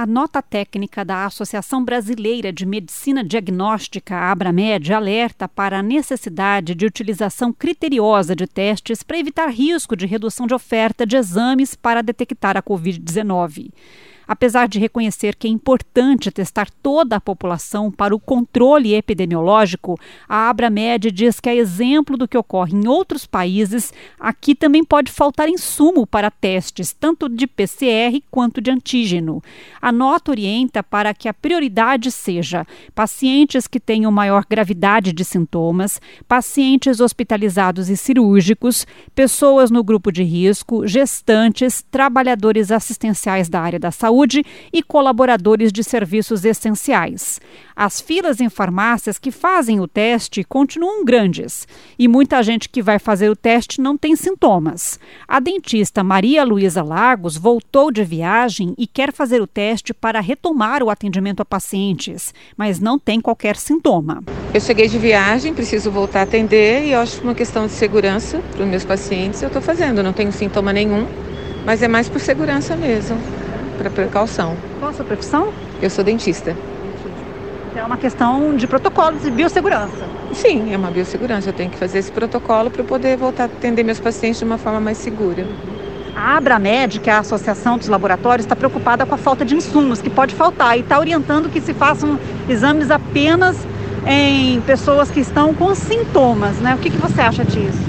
A nota técnica da Associação Brasileira de Medicina Diagnóstica, a Abramed, alerta para a necessidade de utilização criteriosa de testes para evitar risco de redução de oferta de exames para detectar a Covid-19. Apesar de reconhecer que é importante testar toda a população para o controle epidemiológico, a Abramed diz que, a exemplo do que ocorre em outros países, aqui também pode faltar insumo para testes, tanto de PCR quanto de antígeno. A nota orienta para que a prioridade seja pacientes que tenham maior gravidade de sintomas, pacientes hospitalizados e cirúrgicos, pessoas no grupo de risco, gestantes, trabalhadores assistenciais da área da saúde e colaboradores de serviços essenciais. As filas em farmácias que fazem o teste continuam grandes e muita gente que vai fazer o teste não tem sintomas. A dentista Maria Luísa Lagos voltou de viagem e quer fazer o teste para retomar o atendimento a pacientes, mas não tem qualquer sintoma. Eu cheguei de viagem, preciso voltar a atender e eu acho que uma questão de segurança para os meus pacientes eu estou fazendo. Não tenho sintoma nenhum, mas é mais por segurança mesmo. Para precaução. Qual a sua profissão? Eu sou dentista. É uma questão de protocolos de biossegurança. Sim, é uma biossegurança. Eu tenho que fazer esse protocolo para poder voltar a atender meus pacientes de uma forma mais segura. A Abramed, que é a Associação dos Laboratórios, está preocupada com a falta de insumos, que pode faltar, e está orientando que se façam exames apenas em pessoas que estão com sintomas, né? O que você acha disso?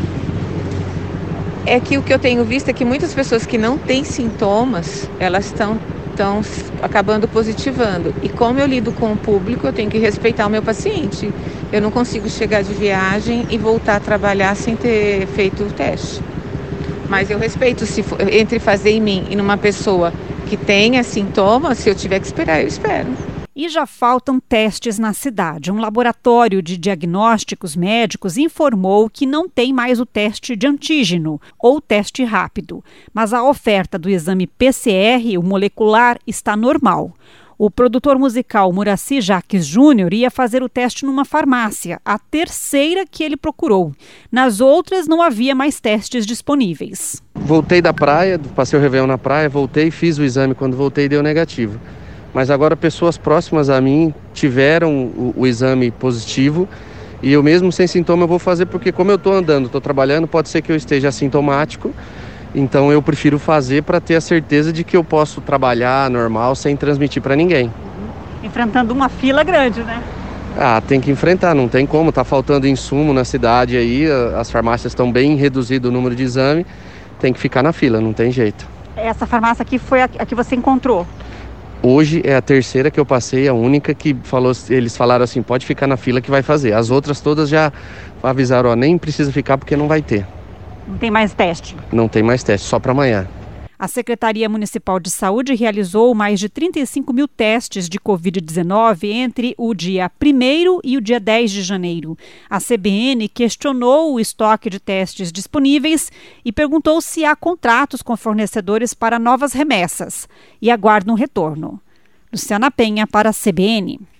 É que o que eu tenho visto é que muitas pessoas que não têm sintomas, elas estão acabando positivando. E como eu lido com o público, eu tenho que respeitar o meu paciente. Eu não consigo chegar de viagem e voltar a trabalhar sem ter feito o teste. Mas eu respeito, entre fazer em mim e numa pessoa que tenha sintomas, se eu tiver que esperar, eu espero. E já faltam testes na cidade. Um laboratório de diagnósticos médicos informou que não tem mais o teste de antígeno ou teste rápido, mas a oferta do exame PCR, o molecular, está normal. O produtor musical Muraci Jaques Júnior ia fazer o teste numa farmácia, a terceira que ele procurou. Nas outras não havia mais testes disponíveis. Voltei da praia, passei o Réveillon na praia, voltei, fiz o exame, quando voltei deu negativo. Mas agora pessoas próximas a mim tiveram o exame positivo e eu mesmo sem sintoma eu vou fazer porque como eu estou andando, estou trabalhando, pode ser que eu esteja assintomático, então eu prefiro fazer para ter a certeza de que eu posso trabalhar normal sem transmitir para ninguém. Enfrentando uma fila grande, né? Tem que enfrentar, não tem como, está faltando insumo na cidade aí, as farmácias estão bem reduzido o número de exame, tem que ficar na fila, não tem jeito. Essa farmácia aqui foi a que você encontrou? Hoje é a terceira que eu passei, a única que eles falaram assim, pode ficar na fila que vai fazer. As outras todas já avisaram, nem precisa ficar porque não vai ter. Não tem mais teste? Não tem mais teste, só para amanhã. A Secretaria Municipal de Saúde realizou mais de 35 mil testes de Covid-19 entre o dia 1º e o dia 10 de janeiro. A CBN questionou o estoque de testes disponíveis e perguntou se há contratos com fornecedores para novas remessas e aguarda um retorno. Luciana Penha para a CBN.